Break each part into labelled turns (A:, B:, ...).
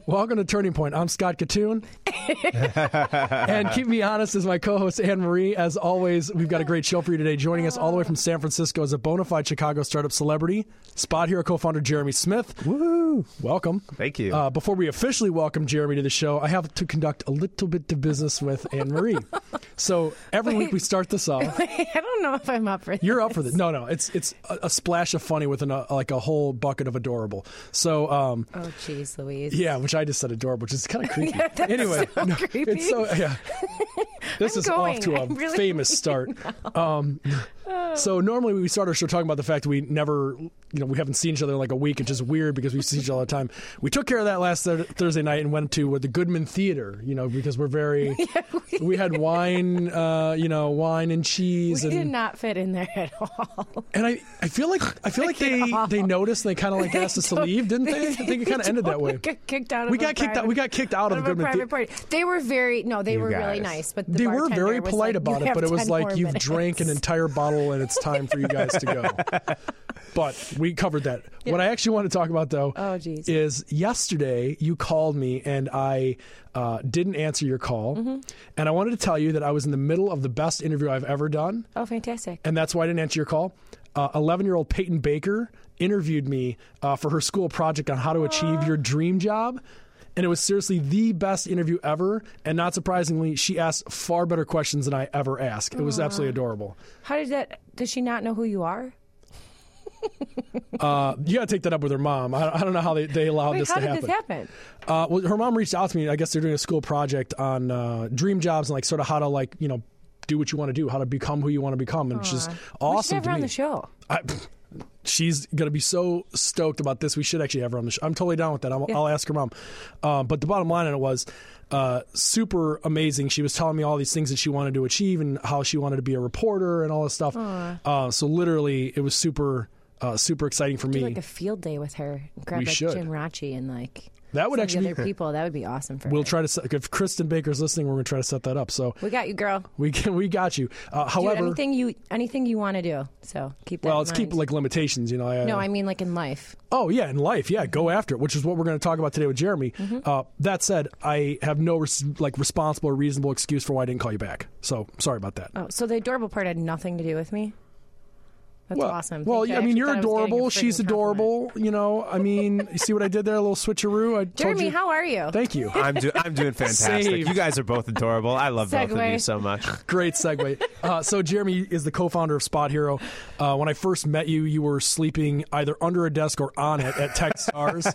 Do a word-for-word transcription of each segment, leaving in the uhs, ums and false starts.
A: Welcome to Turning Point. I'm Scott Katoon. And keep me honest is my co-host Anne Marie. As always, we've got a great show for you today. Joining us all the way from San Francisco is a bona fide Chicago startup celebrity, Spot Hero co-founder Jeremy Smith.
B: Woo!
A: Welcome.
B: Thank you.
A: Uh, before we officially welcome Jeremy to the show, I have to conduct a little bit of business with Anne Marie. So every
C: Wait.
A: week we start this off.
C: Wait, I don't know if I'm up for this.
A: You're up for this. No, no. It's it's a, a splash of funny with an, a, like a whole bucket of adorable. So, um,
C: Oh, jeez, Louise.
A: yeah, which I just said adorable, which is kind of creepy.
C: Yeah, that's
A: anyway,
C: so
A: no,
C: creepy.
A: it's so yeah. This
C: I'm
A: is
C: going.
A: off to a
C: I'm really
A: famous
C: going
A: start. Um, so normally we start our show talking about the fact that we never, you know, we haven't seen each other in like a week. It's just weird because we see each other all the time. We took care of that last th- Thursday night and went to uh, the Goodman Theater, you know, because we're very.
C: Yeah, we,
A: we had wine, uh, you know, wine and cheese.
C: we
A: and,
C: did not fit in there at all.
A: And I, I feel like I feel like they, they noticed and they kind of like asked us to leave, didn't they? I think it kind of ended that way.
C: Got kicked out of
A: We
C: a
A: got kicked
C: private,
A: out. We got kicked out of,
C: of
A: the
C: a
A: Goodman
C: private
A: Theater.
C: party. They were very no, they
B: You
C: were really
B: guys.
C: nice, but the
A: They were
C: bartender
A: very
C: was
A: polite
C: like,
A: about
C: "You
A: it, but
C: have
A: it was
C: ten
A: like
C: more
A: you've
C: minutes."
A: drank an entire bottle and it's time for you guys to go. But we covered that.
C: Yeah.
A: What I actually want to talk about, though,
C: Oh, geez.
A: is yesterday you called me and I uh, didn't answer your call.
C: Mm-hmm.
A: And I wanted to tell you that I was in the middle of the best interview I've ever done.
C: Oh, fantastic.
A: And that's why I didn't answer your call. eleven-year-old Peyton Baker interviewed me uh, for her school project on how to achieve your dream job. And it was seriously the best interview ever. And not surprisingly, she asked far better questions than I ever asked. It was absolutely adorable.
C: How did that? Does she not know who you are?
A: Uh, you got to take that up with her mom. I, I don't know how they, they allowed
C: Wait,
A: this
C: how
A: to
C: did
A: happen.
C: this happen?
A: Uh, well, her mom reached out to me. I guess they're doing a school project on uh, dream jobs and like sort of how to like, you know, do what you want to do, how to become who you want to become. And it's just
C: We should
A: awesome
C: have
A: to
C: her on
A: me.
C: the show.
A: I, she's going to be so stoked about this. We should actually have her on the show. I'm totally down with that. I'll,
C: Yeah.
A: I'll ask her mom. Uh, but the bottom line on it was uh, super amazing. She was telling me all these things that she wanted to achieve and how she wanted to be a reporter and all this stuff. Uh, so literally, it was super, uh, super exciting for
C: Do
A: me.
C: like a field day with her. Grab
A: We
C: like
A: should.
C: Jim Rachi and like
A: That would
C: some
A: actually
C: of the other people. That would be awesome for
A: We'll
C: her.
A: try to set, if Kristen Baker's listening, we're going to try to set that up. So
C: We got you, girl.
A: we can, we got you. Uh,
C: Do
A: however,
C: anything you anything you want to do. So keep that.
A: well,
C: in
A: let's
C: mind.
A: keep like limitations. You know. I,
C: No, I mean like in life.
A: Oh, yeah, in life, yeah, go after it, which is what we're going to talk about today with Jeremy.
C: Mm-hmm.
A: Uh, that said, I have no res- like responsible or reasonable excuse for why I didn't call you back. So sorry about that.
C: Oh, so the adorable part had nothing to do with me. That's
A: well,
C: awesome.
A: Well,
C: Thank you.
A: I mean,
C: actually
A: you're
C: thought I was getting a
A: adorable.
C: friggin'
A: She's
C: compliment.
A: adorable. You know, I mean, you see what I did there? A little switcheroo. I told
C: Jeremy,
A: you.
C: how are you?
A: Thank you.
B: I'm, do- I'm doing fantastic.
A: Saved.
B: You guys are both adorable. I love both of
C: Segue.
B: you so much.
A: Great segue. Uh, so Jeremy is the co-founder of Spot Hero. Uh, when I first met you, you were sleeping either under a desk or on it at Techstars.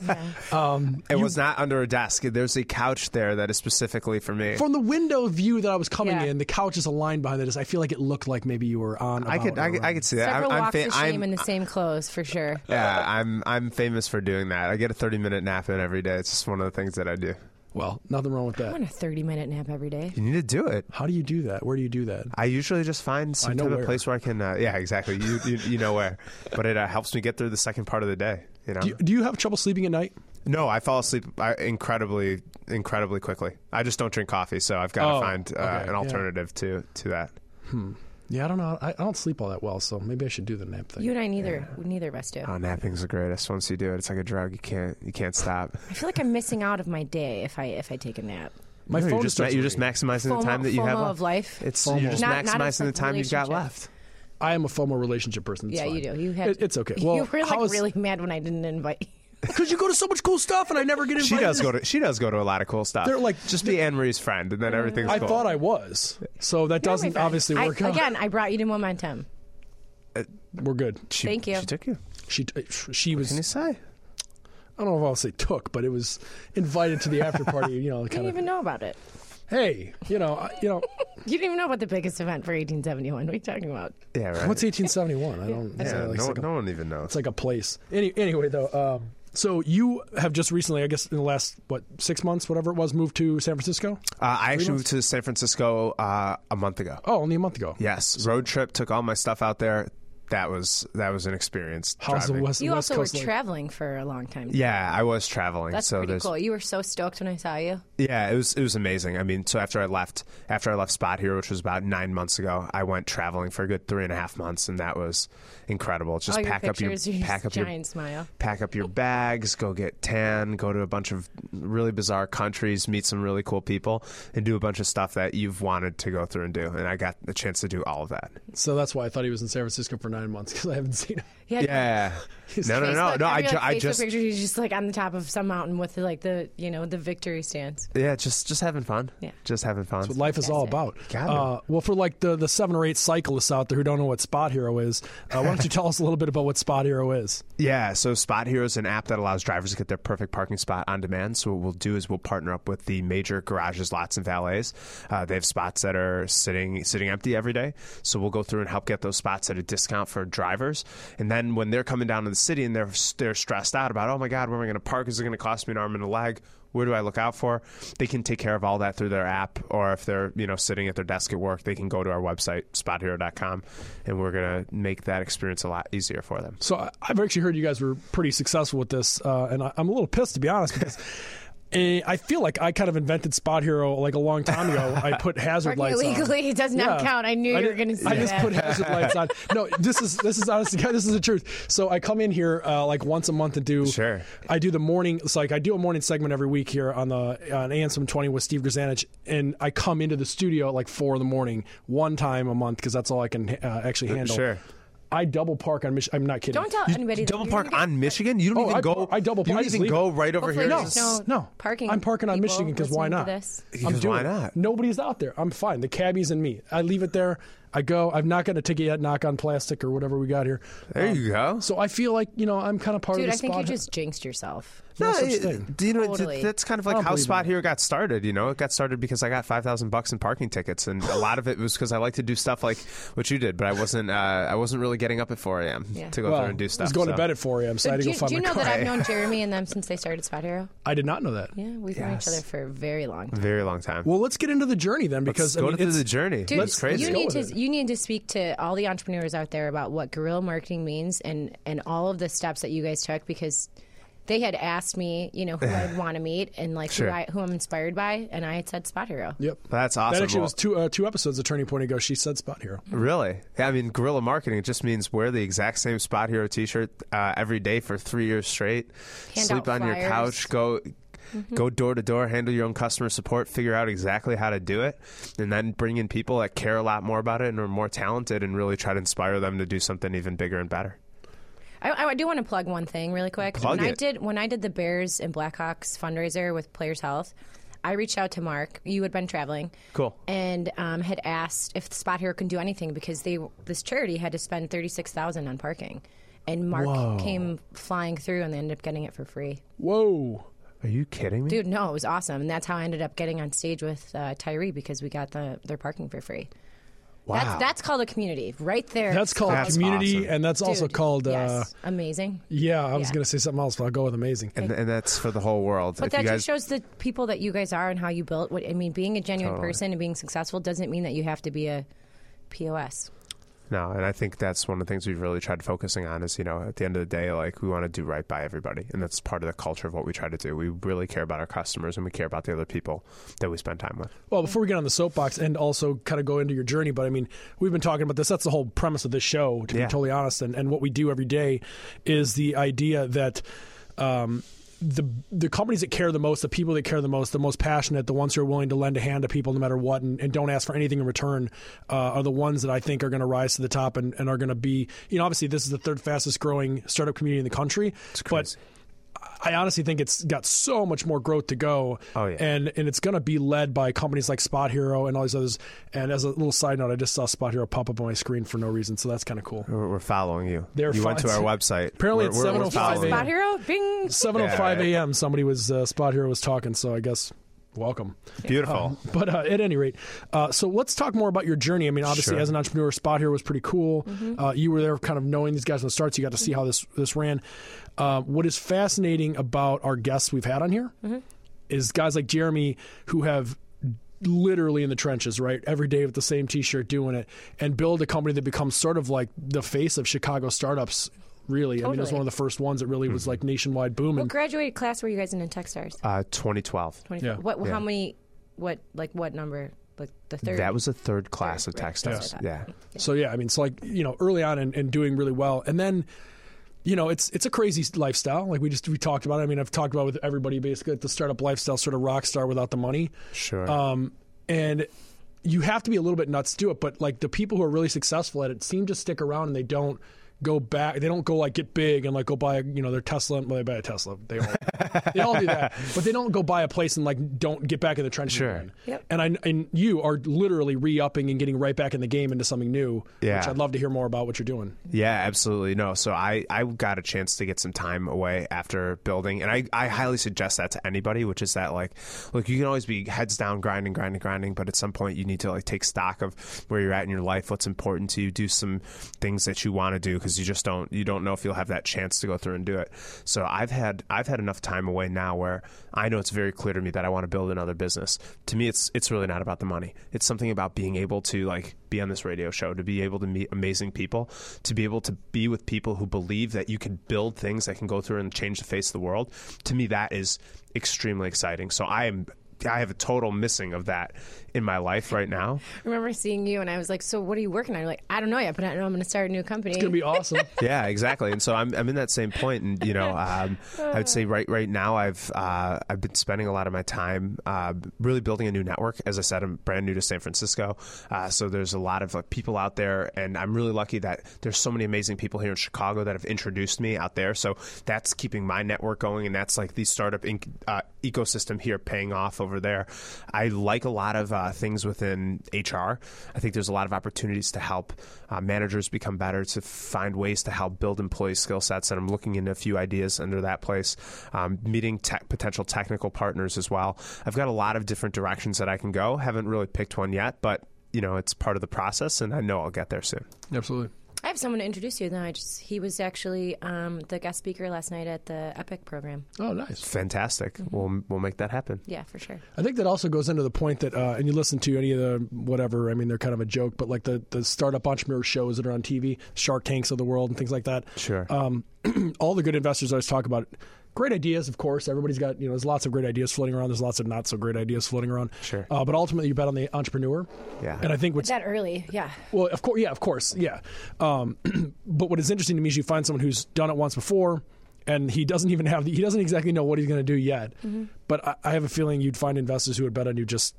A: um,
B: It
A: you-
B: was not under a desk. There's a couch there that is specifically for me.
A: from the window view that I was coming
C: Yeah.
A: in. The couch is aligned behind it. I feel like it looked like maybe you were on.
B: I could,
A: about
B: I
A: or
B: could, I
A: around.
B: could see that.
C: Several
B: I'm, I'm,
C: walks
B: fa-
C: of shame
B: I'm,
C: in the same clothes for sure.
B: yeah, I'm, I'm famous for doing that. I get a thirty minute nap in every day. It's just one of the things that I do.
A: Well, nothing wrong with
C: I
A: that.
C: want a thirty minute nap every day.
B: You need to do it.
A: How do you do that? Where do you do that?
B: I usually just find some
A: I know
B: type
A: where.
B: of place where I can. Uh, yeah, exactly. You, you, you know where, but it uh, helps me get through the second part of the day. You know.
A: Do you, do you have trouble sleeping at night?
B: No, I fall asleep uh, incredibly, incredibly quickly. I just don't drink coffee, so I've got to
A: Oh,
B: find uh,
A: okay,
B: an
A: yeah.
B: alternative to to that.
A: Yeah, I don't know. I, I don't sleep all that well, so maybe I should do the nap thing.
C: You and I neither. Neither of us do.
B: Oh, napping's the greatest. Once you do it, it's like a drug. You can't, you can't stop.
C: I feel like I'm missing out of my day if I if I take a nap.
A: My
B: No,
A: phone
B: you're just,
A: starts
B: you're just
A: ringing.
B: maximizing
C: FOMO,
B: the time that you
C: FOMO
B: have
C: of
B: left.
C: life.
B: It's
A: FOMO.
B: you're just
C: Not- not a
B: maximizing the time you've got
C: relationship.
B: left.
A: I am a FOMO relationship person. It's
C: yeah,
A: fine.
C: you do. You had.
A: It, it's okay. Well,
C: you were like
A: how is-
C: really mad when I didn't invite you.
A: because you go to so much cool stuff and I never get invited.
B: She does go to she does go to a lot of cool stuff.
A: They're like-
B: just be Anne Marie's friend, and then everything's
A: I
B: cool.
A: thought I was, so that
C: You're my
A: doesn't
C: friend.
A: obviously
C: I-
A: work out.
C: Again, I brought you to Momentum.
A: We're good.
B: she,
C: Thank you.
B: She took you.
A: She she was.
B: Can you say?
A: I don't know if I'll say took, but it was invited to the after party. You know,
C: I
A: kind
C: didn't
A: of.
C: even know about it.
A: Hey, you know, I- you know,
C: You didn't even know about the biggest event for eighteen seventy-one. What are you talking about?
B: Yeah, right.
A: what's eighteen seventy-one? I don't.
B: yeah,
A: it's like,
B: no,
A: it's like a-
B: no one even knows.
A: It's like a place. Any, anyway, though, um, so you have just recently, I guess, in the last what six months, whatever it was, moved to San Francisco.
B: Uh, I actually
A: months?
B: moved to San Francisco uh, a month ago.
A: Oh, only a month ago.
B: Yes, road trip, took all my stuff out there. that was that was an experience.
A: How's the
B: driving.
A: West,
C: You
A: West
C: also were
A: Coast like?
C: traveling for a long time.
B: Yeah, I was traveling.
C: That's
B: so
C: pretty
B: there's,
C: cool. You were so stoked when I saw you.
B: Yeah, it was it was amazing. I mean, so after I left after I left Spot Hero, which was about nine months ago, I went traveling for a good three and a half months, and that was incredible. Just
C: All your
B: pack up your
C: pictures, your
B: pack up
C: giant
B: your
C: smile.
B: pack up your bags, go get tan, go to a bunch of really bizarre countries, meet some really cool people, and do a bunch of stuff that you've wanted to go through and do. And I got the chance to do all of that.
A: So that's why I thought he was in San Francisco for nine months because I haven't seen him.
C: Yeah.
B: Yeah. No, no, no,
C: Facebook,
B: no. I,
C: every,
B: ju-
C: like,
B: I
C: Facebook
B: just
C: picture, he's just like on the top of some mountain with like the you know the victory stance.
B: yeah, just just having fun.
C: Yeah.
B: Just having fun.
A: That's what life is all
C: That's it.
A: about.
B: Got it.
A: Uh, well, for like the, the seven or eight cyclists out there who don't know what Spot Hero is, uh, why don't you tell us a little bit about what Spot Hero is?
B: Yeah, so Spot Hero is an app that allows drivers to get their perfect parking spot on demand. So what we'll do is we'll partner up with the major garages, lots, and valets. Uh, they have spots that are sitting sitting empty every day. So we'll go through and help get those spots at a discount for drivers. And then when they're coming down to the city and they're they're stressed out about, oh my God, where am I going to park? Is it going to cost me an arm and a leg? Where do I look out for? They can take care of all that through their app, or if they're you know sitting at their desk at work, they can go to our website spot hero dot com, and we're gonna make that experience a lot easier for them.
A: So I- I've actually heard you guys were pretty successful with this, uh, and I- I'm a little pissed, to be honest, because eh, I feel like I kind of invented Spot Hero like a long time ago. I put hazard
C: Parking
A: lights on.
C: illegally, it does not
A: Yeah.
C: count. I knew
A: I
C: you were
A: did-
C: going to say
A: I just
C: that.
A: put hazard lights on. No, this is this is honestly, this is the truth. So I come in here uh, like once a month and do.
B: Sure.
A: I do the morning. It's like I do a morning segment every week here on the on A M seven twenty with Steve Grzanich, and I come into the studio at like four in the morning one time a month because that's all I can uh, actually handle.
B: Sure.
A: I double park on Michigan. I'm not kidding.
C: Don't tell anybody. that
B: Double
C: you're
B: park
C: gonna get-
B: on Michigan? You don't
A: Oh,
B: even
A: I-
B: go.
A: I double
B: You
A: park. I
B: don't
A: just
B: even
A: leave
B: go right over
C: Hopefully
B: here.
C: there's no,
A: No,
C: parking.
A: I'm parking on
C: people
A: Michigan 'cause why
C: listening to
A: not?
C: this.
A: I'm
B: Because
A: doing
B: why
A: it.
B: not?
A: Nobody's out there. I'm fine. The cabbies and me. I leave it there. I go. I've not gotten a ticket yet. Knock on plastic or whatever we got here.
B: There you go.
A: So I feel like you know I'm kind of part
C: Dude,
A: of
C: I
A: the
C: think
A: spot.
C: you just jinxed yourself.
A: No such
B: it-
A: thing.
B: do you know,
C: Totally.
B: th- that's kind of
A: I
B: like
A: don't
B: how
A: believe
B: Spot
A: in
B: Hero got started. You know, it got started because I got five thousand bucks in parking tickets, and a lot of it was because I like to do stuff like what you did, but I wasn't. Uh, I wasn't really getting up at four a.m.
C: Yeah.
B: to go
A: well,
B: through and do
A: I
B: stuff.
A: was going
B: so.
A: to bed at four a.m. So I had to
C: do,
A: go
C: you-
A: find
C: do you
A: my
C: know
A: car.
C: that I've known Jeremy and them since they started Spot Hero?
A: I did not know that.
C: Yeah, we've known
B: Yes.
C: each other for a very long time.
B: Very long time.
A: Well, let's get into the journey then, because
B: Let's go
A: I mean,
B: through
A: it's,
B: the journey.
C: Dude,
B: That's crazy.
C: you
A: Go
C: need
A: with
C: to
A: it.
C: you need to speak to all the entrepreneurs out there about what guerrilla marketing means and and all of the steps that you guys took, because they had asked me, you know, who I'd want to meet and like
B: Sure.
C: who I who I'm inspired by, and I had said Spot Hero.
A: Yep.
B: That's awesome.
A: That actually
B: Well,
A: was two uh, two episodes of Turning Point ago. She said Spot Hero.
B: Really? Yeah, I mean, guerrilla marketing just means wear the exact same Spot Hero T-shirt uh, every day for three years straight.
C: Hand
B: Sleep
C: out
B: on your
C: flyers.
B: couch. Go.
C: Mm-hmm.
B: Go door to door, handle your own customer support, figure out exactly how to do it, and then bring in people that care a lot more about it and are more talented, and really try to inspire them to do something even bigger and better.
C: I, I do want to plug one thing really quick.
B: Plug
C: when I
B: it.
C: did when I did the Bears and Blackhawks fundraiser with Players Health, I reached out to Mark. You had been traveling.
B: Cool.
C: And um, had asked if Spot Hero can do anything because they this charity had to spend thirty six thousand on parking, and Mark
A: Whoa.
C: came flying through and they ended up getting it for free.
A: Whoa.
B: Are you kidding me?
C: Dude, no, it was awesome, and that's how I ended up getting on stage with uh, Tyree because we got the their parking for free.
B: Wow.
C: That's that's called a community right there.
A: That's called
B: That's
A: community,
B: awesome.
A: and that's also
C: Dude,
A: called. Uh,
C: yes, amazing.
A: Yeah, I was
C: Yeah.
A: going to say something else, but I'll go with amazing.
B: and, and that's for the whole world.
C: But
B: if
C: that
B: you guys,
C: just shows the people that you guys are and how you built. What I mean, being a genuine
B: Totally.
C: person and being successful doesn't mean that you have to be a P O S.
B: No, and I think that's one of the things we've really tried focusing on is, you know, at the end of the day, like, we want to do right by everybody. And that's part of the culture of what we try to do. We really care about our customers and we care about the other people that we spend time with.
A: Well, before we get on the soapbox and also kind of go into your journey, but I mean, we've been talking about this. That's the whole premise of this show, to
B: Yeah.
A: be totally honest. And, and what we do every day is the idea that um, the the companies that care the most, the people that care the most, the most passionate, the ones who are willing to lend a hand to people no matter what and, and don't ask for anything in return uh, are the ones that I think are going to rise to the top and, and are going to be, you know, obviously this is the third fastest growing startup community in the country.
B: It's
A: But
B: crazy.
A: I honestly think it's got so much more growth to go.
B: Oh, yeah.
A: And and it's going to be led by companies like Spot Hero and all these others. And as a little side note, I just saw Spot Hero pop up on my screen for no reason, so that's kind of cool.
B: We're, we're following you.
A: They're
B: you went to
A: fine.
B: our website.
A: Apparently
B: We're-
A: it's
B: we're-
A: seven
B: we're
A: oh five
B: following
A: a.m.
C: Spot Hero, bing.
A: seven oh five
B: Yeah, right.
A: a.m. Somebody was uh, Spot Hero was talking, so I guess welcome.
B: Beautiful.
A: But uh, at any rate, uh, so let's talk more about your journey. I mean, obviously,
B: Sure.
A: as an entrepreneur, Spot Hero was pretty cool.
C: Mm-hmm.
A: Uh, you were there, kind of knowing these guys from the start, so you got to see how this this ran. Uh, what is fascinating about our guests we've had on here
C: Mm-hmm.
A: is guys like Jeremy who have literally in the trenches, right? Every day with the same T-shirt doing it, and build a company that becomes sort of like the face of Chicago startups. Really, totally. I mean, it was one of the first ones that really mm-hmm. was like nationwide booming.
C: What graduated class were you guys in in Techstars?
B: Uh, twenty twelve.
C: twenty twelve. Yeah. What?
B: Yeah.
C: How many? What? Like what number? Like the third?
B: That was the third class
C: third,
B: of
C: right.
B: Techstars. Yeah.
C: yeah.
A: So yeah, I mean, it's like, you know, early on and, and doing really well, and then, you know, it's it's a crazy lifestyle. Like we just we talked about it. I mean, I've talked about it with everybody basically. The startup lifestyle, sort of rock star without the money.
B: Sure.
A: Um, and you have to be a little bit nuts to do it, but like the people who are really successful at it seem to stick around, and they don't go back. They don't go like get big and like go buy, you know, their Tesla. Well, they buy a Tesla. They all, they all do that, but they don't go buy a place and like don't get back in the trenches
B: sure.
A: again.
C: Yep.
A: And I and you are literally re-upping and getting right back in the game into something new.
B: Yeah.
A: Which I'd love to hear more about what you're doing.
B: Yeah, absolutely. No, so I, I got a chance to get some time away after building, and I, I highly suggest that to anybody, which is that like, look, you can always be heads down, grinding, grinding, grinding, but at some point you need to like take stock of where you're at in your life, what's important to you, do some things that you want to do because you just don't you don't know if you'll have that chance to go through and do it. So I've had I've had enough time away now where I know it's very clear to me that I want to build another business. To me, it's it's really not about the money. It's something about being able to like be on this radio show, to be able to meet amazing people, to be able to be with people who believe that you can build things that can go through and change the face of the world. To me, that is extremely exciting. So I am I have a total missing of that in my life right now.
C: I remember seeing you and I was like, so what are you working on? You're like, I don't know yet, but I know I'm going to start a new company.
A: It's going to be awesome.
B: Yeah, exactly. And so I'm I'm in that same point, and you know, um, I would say right right now I've uh, I've been spending a lot of my time uh, really building a new network. As I said, I'm brand new to San Francisco, uh, so there's a lot of like, people out there, and I'm really lucky that there's so many amazing people here in Chicago that have introduced me out there. So that's keeping my network going, and that's like the startup inc- uh, ecosystem here paying off over there. I like a lot of uh, things within H R. I think there's a lot of opportunities to help uh, managers become better, to find ways to help build employee skill sets, and I'm looking into a few ideas under that place, um, meeting te- potential technical partners as well. I've got a lot of different directions that I can go. Haven't really picked one yet, but you know, it's part of the process, and I know I'll get there soon.
A: Absolutely.
C: I have someone to introduce you. No, I just he was actually um, the guest speaker last night at the Epic program.
A: Oh, nice.
B: Fantastic. Mm-hmm. We'll we'll make that happen.
C: Yeah, for sure.
A: I think that also goes into the point that, uh, and you listen to any of the whatever, I mean, they're kind of a joke, but like the, the startup entrepreneur shows that are on T V, Shark Tanks of the world and things like that.
B: Sure.
A: Um, all the good investors always talk about great ideas, of course. Everybody's got, you know, there's lots of great ideas floating around. There's lots of not so great ideas floating around.
B: Sure.
A: Uh, but ultimately, you bet on the entrepreneur.
B: Yeah.
A: And I think what's
C: that early, yeah.
A: Well, of course, yeah, of course, yeah. Um, but what is interesting to me is you find someone who's done it once before, and he doesn't even have the, he doesn't exactly know what he's going to do yet. Mm-hmm. But I, I have a feeling you'd find investors who would bet on you just.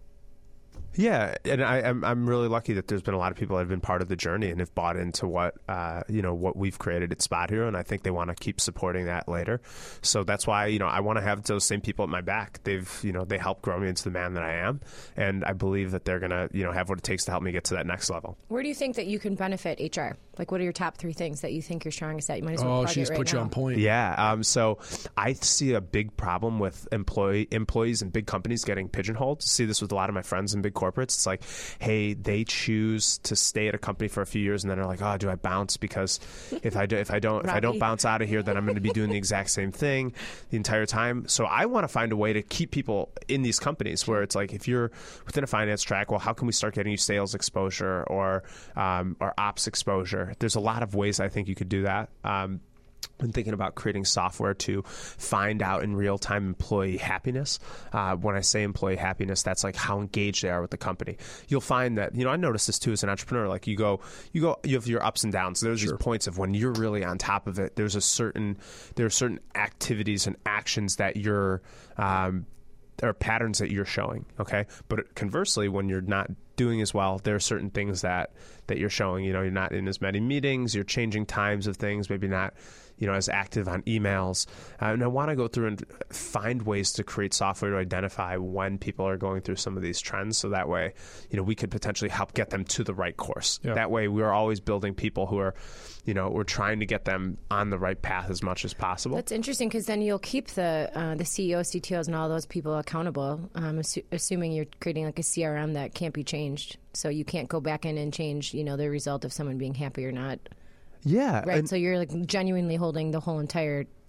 B: Yeah, and I, I'm I'm really lucky that there's been a lot of people that have been part of the journey and have bought into what uh, you know what we've created at Spot Hero, and I think they want to keep supporting that later. So that's why you know I want to have those same people at my back. They've you know they helped grow me into the man that I am, and I believe that they're gonna you know have what it takes to help me get to that next level.
C: Where do you think that you can benefit H R? Like, what are your top three things that you think you're strongest at? You might as well
A: Oh,
C: plug
A: she's
C: it right
A: put
C: now.
A: you on point.
B: Yeah. Um, so I see a big problem with employee employees in big companies getting pigeonholed. See this with a lot of my friends in big corporates. It's like, hey, they choose to stay at a company for a few years and then they're like, oh, do I bounce? Because if I do, if I don't, if I don't bounce out of here, then I'm going to be doing the exact same thing the entire time. So I want to find a way to keep people in these companies where it's like, if you're within a finance track, well, how can we start getting you sales exposure or um, or ops exposure? There's a lot of ways I think you could do that. Um, been thinking about creating software to find out in real time employee happiness. Uh, when I say employee happiness, that's like how engaged they are with the company. You'll find that, you know, I noticed this too as an entrepreneur. Like you go, you go, you have your ups and downs. There's sure. these points of when you're really on top of it. There's a certain, there are certain activities and actions that you're, um, or patterns that you're showing. Okay, but conversely, when you're not doing as well, there are certain things that that you're showing. You know, you're not in as many meetings. You're changing times of things. Maybe not, you know, as active on emails. Uh, and I want to go through and find ways to create software to identify when people are going through some of these trends, so that way, you know, we could potentially help get them to the right course. Yeah. That way, we're always building people who are, you know, we're trying to get them on the right path as much as possible.
C: That's interesting because then you'll keep the uh, the C E Os, C T Os, and all those people accountable. Um, assu- assuming you're creating like a C R M that can't be changed, so you can't go back in and change, you know, the result of someone being happy or not.
B: Yeah,
C: right.
B: and
C: So you're like genuinely holding the whole entire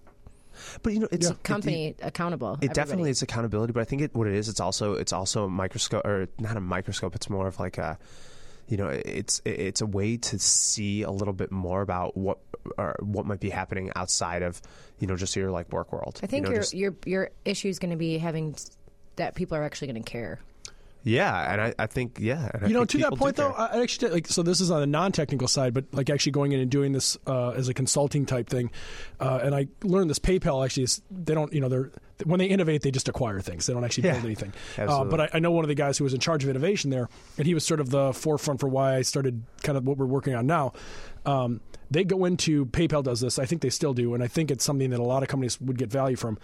B: But you know, it's
A: Yeah.
B: a
C: company
B: It,
C: accountable.
B: it definitely
C: everybody.
B: is accountability, but I think it, what it is, it's also it's also a microscope, or not a microscope. It's more of like a, you know, it's it's a way to see a little bit more about what or what might be happening outside of, you know, just your like work world.
C: I think
B: you know,
C: your
B: just-
C: your your issue is going to be having that people are actually going to care.
B: yeah, and I, I think yeah, and I
A: You know,
B: think
A: to that
B: people do
A: point though,
B: care.
A: I I actually like so. This is on the non-technical side, but like actually going in and doing this uh, as a consulting type thing, uh, and I learned this. PayPal actually is they don't you know they're when they innovate they just acquire things. They don't actually
B: Yeah,
A: build anything. Uh,
B: absolutely.
A: but I, I know one of the guys who was in charge of innovation there, and he was sort of the forefront for why I started kind of what we're working on now. Um, they go into PayPal does this. I think they still do, and I think it's something that a lot of companies would get value from.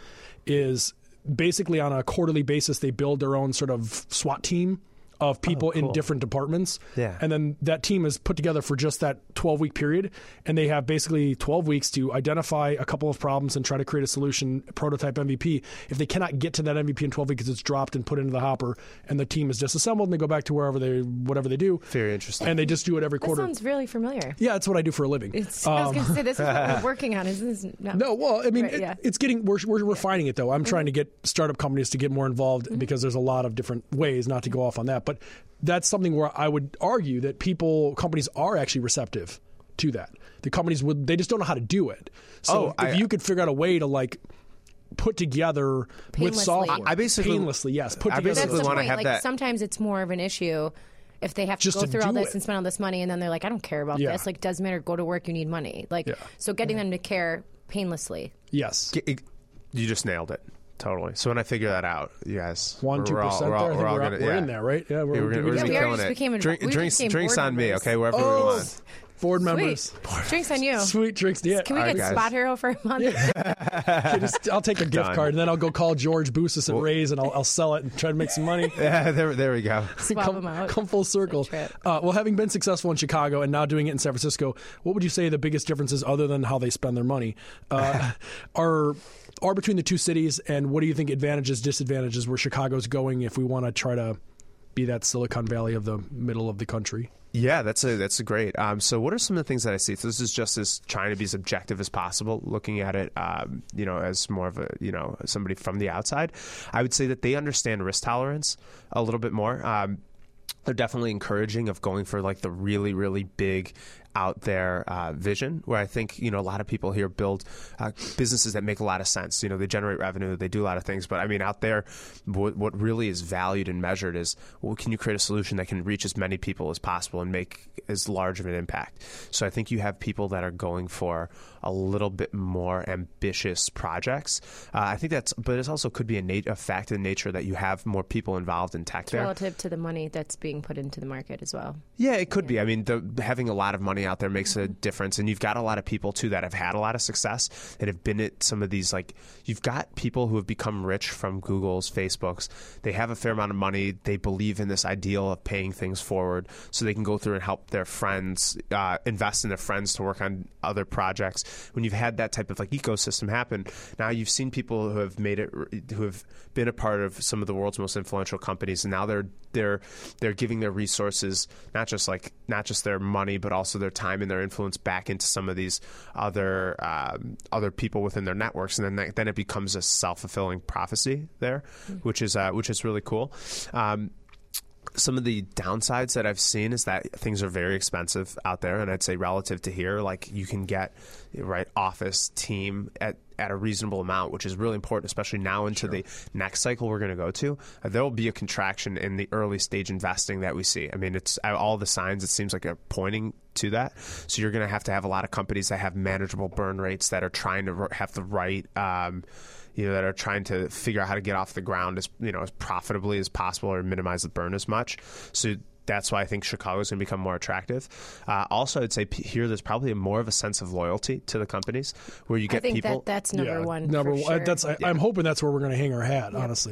A: Is basically on a quarterly basis they build their own sort of SWAT team of people
B: cool.
A: in different departments.
B: Yeah.
A: And then that team is put together for just that twelve-week period, and they have basically twelve weeks to identify a couple of problems and try to create a solution, prototype M V P. If they cannot get to that M V P in twelve weeks, it's dropped and put into the hopper, and the team is disassembled, and they go back to wherever they, whatever they do.
B: Very interesting.
A: And they just do it every
C: That
A: quarter.
C: sounds really familiar.
A: Yeah, that's what I do for a living.
C: It's, I was going to say this is what we're working on. Is this no?
A: No, well, I mean,
C: Right,
A: it-
C: yeah.
A: it's getting we're, we're refining it though. I'm trying to get startup companies to get more involved because there's a lot of different ways. Not to go off on that, but that's something where I would argue that people, companies are actually receptive to that. The companies would, they just don't know how to do it. So
B: Oh,
A: if
B: I-
A: you could figure out a way to like put together with
C: Painlessly.
A: software,
B: I basically-
A: painlessly, yes, put
B: I
A: together.
C: That's
B: basically
C: the
B: wanna
C: point.
B: have
C: Like
B: that-
C: sometimes it's more of an issue if they have to
A: Just
C: go
A: to
C: through all
A: do
C: this
A: it.
C: and spend all this money, and then they're like, I don't care about
A: Yeah.
C: this. Like, doesn't matter. Go to work. You need money. Like,
A: Yeah.
C: so getting them to care painlessly.
A: Yes,
B: G- it- you just nailed it. Totally. So when I figure that out, you guys,
A: one,
B: we're-
A: two
B: we're all-
A: percent
B: we're all-
A: there. I think
B: we're all
A: we're,
B: gonna-
A: we're
B: yeah.
A: in there, right? Yeah, we're,
B: Yeah, we're gonna,
A: did
B: we're
A: we
B: gonna
C: Yeah,
B: be
C: we already
B: killing
C: just
B: it.
C: became a-
B: Drink,
C: we just
B: drinks,
C: became
B: drinks
C: board
B: on me.
C: members.
B: Okay, wherever we
A: Oh,
B: want.
A: board members.
C: Sweet. Drinks on you.
A: Sweet drinks. Yeah.
C: Can we
B: All right,
C: get
B: guys.
C: Spot Hero for a month?
A: Okay, just- I'll take a gift
B: Done.
A: card and then I'll go call George Boussis at Ray's and I'll, I'll sell it and try to make some money.
B: Yeah, there, there we go.
C: Swap
A: come,
C: them out.
A: come full circle.
C: trip.
A: Uh, well, having been successful in Chicago and now doing it in San Francisco, what would you say the biggest differences, other than how they spend their money, uh, are are between the two cities? And what do you think advantages, disadvantages, where Chicago's going if we want to try to be that Silicon Valley of the middle of the country?
B: Yeah, that's a that's a great. Um, so, what are some of the things that I see? So this is just as trying to be as objective as possible, looking at it, um, you know, as more of a you know somebody from the outside. I would say that they understand risk tolerance a little bit more. Um, they're definitely encouraging of going for like the really really big out there uh, vision, where I think you know a lot of people here build uh, businesses that make a lot of sense. You know, they generate revenue, they do a lot of things, but I mean, out there, what, what really is valued and measured is, well, can you create a solution that can reach as many people as possible and make as large of an impact? So I think you have people that are going for a little bit more ambitious projects. Uh, I think that's, but it also could be a, nat- a fact in nature that you have more people involved in tech there.
C: Relative to the money that's being put into the market as well.
B: Yeah, it could be. I mean, the, having a lot of money out there makes a difference, and you've got a lot of people too that have had a lot of success and have been at some of these. Like, you've got people who have become rich from Google's, Facebook's. They have a fair amount of money. They believe in this ideal of paying things forward, so they can go through and help their friends, uh, invest in their friends to work on other projects. When you've had that type of like ecosystem happen, now you've seen people who have made it, who have been a part of some of the world's most influential companies, and now they're they're they're giving their resources, not just like not just their money, but also their time and their influence back into some of these other um, other people within their networks, and then that, then it becomes a self-fulfilling prophecy there, mm-hmm. which is uh, which is really cool. Um, Some of the downsides that I've seen is that things are very expensive out there, and I'd say relative to here, like you can get right office team at at a reasonable amount, which is really important, especially now into sure. the next cycle we're going to go to. Uh, there will be a contraction in the early stage investing that we see. I mean, it's all the signs, it seems like, are pointing to that. So you're going to have to have a lot of companies that have manageable burn rates, that are trying to have the right um, you know, that are trying to figure out how to get off the ground as, you know, as profitably as possible or minimize the burn as much. So that's why I think Chicago is going to become more attractive. Uh, also, I'd say p- here there's probably more of a sense of loyalty to the companies, where you get
C: I think
B: people.
C: that that's number
A: yeah,
C: one.
A: Number
C: for
A: one.
C: sure.
A: That's I,
B: Yeah.
A: I'm hoping that's where we're going to hang our hat.
C: Yeah.
A: Honestly.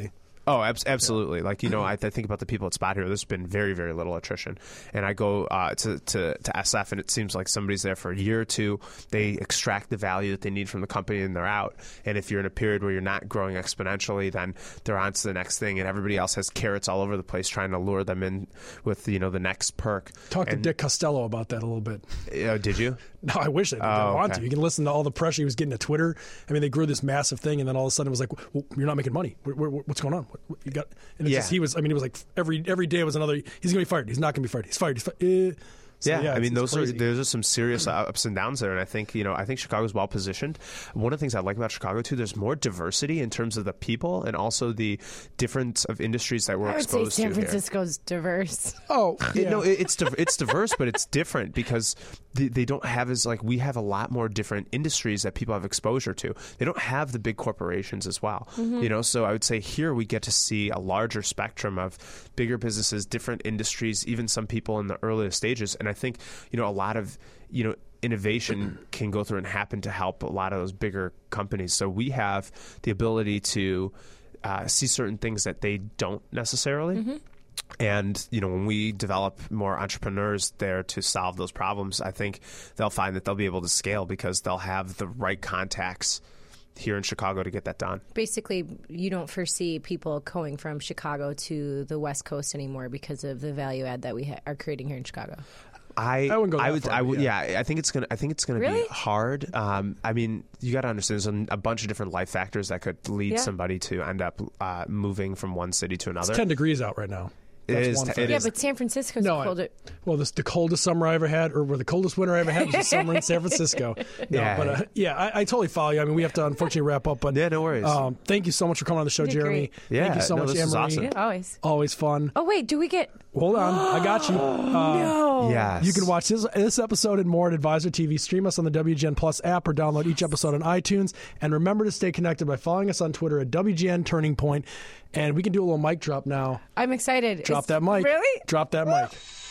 B: Oh, ab- absolutely. Like, you know, I, I think about the people at Spot Hero. There's been very, very little attrition. And I go uh, to, to, to S F, and it seems like somebody's there for a year or two. They extract the value that they need from the company, and they're out. And if you're in a period where you're not growing exponentially, then they're on to the next thing. And everybody else has carrots all over the place trying to lure them in with, you know, the next perk.
A: Talk
B: and,
A: to Dick Costello about that a little bit.
B: Uh, did you?
A: No, I wish I did. I
B: Oh,
A: want
B: okay.
A: to. You can listen to all the pressure he was getting at Twitter. I mean, they grew this massive thing, and then all of a sudden it was like, well, "You're not making money. Where, where, what's going on? What, what, you got?" And it's
B: Yeah.
A: just, he was. I mean, it was like every every day was another. He's going to be fired. He's not going to be fired. He's fired. He's fired. Eh. So,
B: Yeah,
A: yeah,
B: I
A: it's-
B: mean,
A: it's
B: those are
A: crazy.
B: those are some serious ups and downs there, and I think you know I think Chicago's well positioned. One of the things I like about Chicago too, there's more diversity in terms of the people and also the difference of industries that we're
C: I would say
B: exposed
C: San
B: to here.
C: Francisco's diverse.
A: Oh,
B: It-
A: yeah.
B: no, it, it's div- it's diverse, but it's different because they, they don't have as like we have a lot more different industries that people have exposure to. They don't have the big corporations as well, you know. So I would say here we get to see a larger spectrum of bigger businesses, different industries, even some people in the earliest stages. And I think you know a lot of you know innovation can go through and happen to help a lot of those bigger companies. So we have the ability to uh, see certain things that they don't necessarily. And, you know, when we develop more entrepreneurs there to solve those problems, I think they'll find that they'll be able to scale because they'll have the right contacts here in Chicago to get that done.
C: Basically, you don't foresee people going from Chicago to the West Coast anymore because of the value add that we ha- are creating here in Chicago.
B: I,
A: I wouldn't go that
B: would,
A: far,
B: I would,
A: yeah.
B: yeah. I think it's gonna. I think it's gonna
C: Really?
B: be hard. Um, I mean, you got to understand, there's a, a bunch of different life factors that could lead
C: Yeah.
B: somebody to end up uh, moving from one city to another.
A: It's ten degrees out right now.
B: It
A: That's
B: is
A: one
B: t-
A: thing.
B: it
C: Yeah,
B: is-
C: but San Francisco's
A: No, I-
C: colder.
A: Well, this the coldest summer I ever had, or the coldest winter I ever had was the summer in San Francisco. No,
B: Yeah.
A: but uh, yeah, I, I totally follow you. I mean, we have to unfortunately wrap up, but
B: Yeah, no worries.
A: Um, thank you so much for coming on the show,
C: You did
A: Jeremy.
C: great.
B: Yeah,
A: thank you so
B: no,
A: much,
B: this was
A: Anne-Marie.
B: awesome.
C: Always.
A: Always fun.
C: Oh wait, do we get?
A: Hold on, I got you. Uh,
C: No.
B: Yes.
A: You can watch this, this episode and more at Advisor T V. Stream us on the W G N Plus app or download each episode on iTunes. And remember to stay connected by following us on Twitter at W G N Turning Point. And we can do a little mic drop now.
C: I'm excited.
A: Drop
C: Is-
A: that mic.
C: Really?
A: Drop that mic.